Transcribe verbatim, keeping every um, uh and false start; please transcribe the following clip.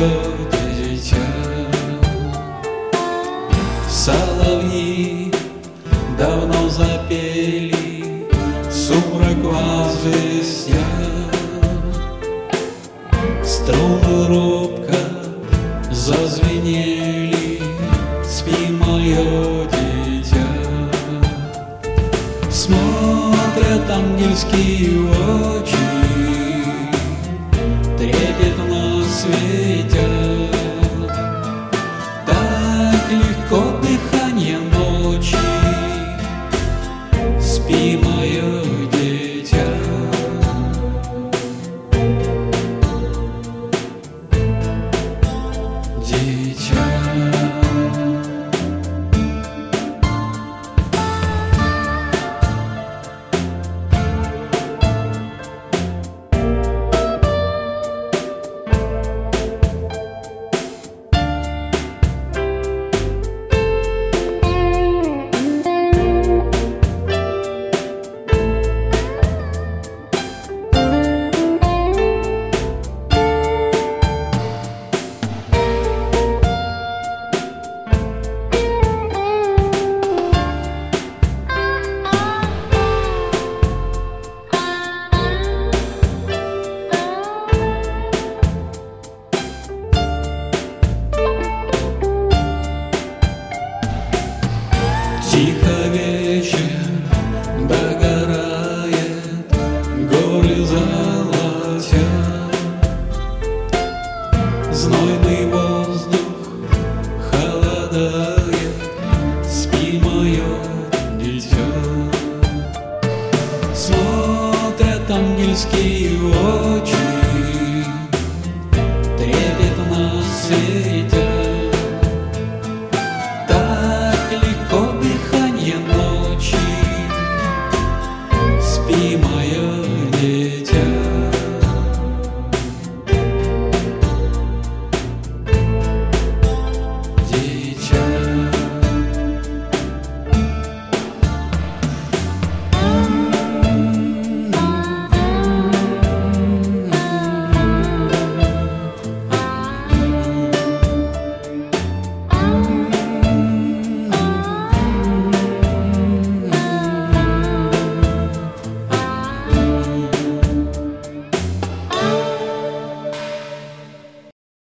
мое дитя. Соловьи давно запели, сумрак возвестя. Струны робко зазвенели, спи, мое дитя. Смотрят ангельские очи, трепетно светят. Так легко дыхание ночи, спи, мое дитя. Дитя. Тихо вечер догорает, горы золотят. Знойный воздух холодает, спи, мое дитя. Смотрят ангельские очи,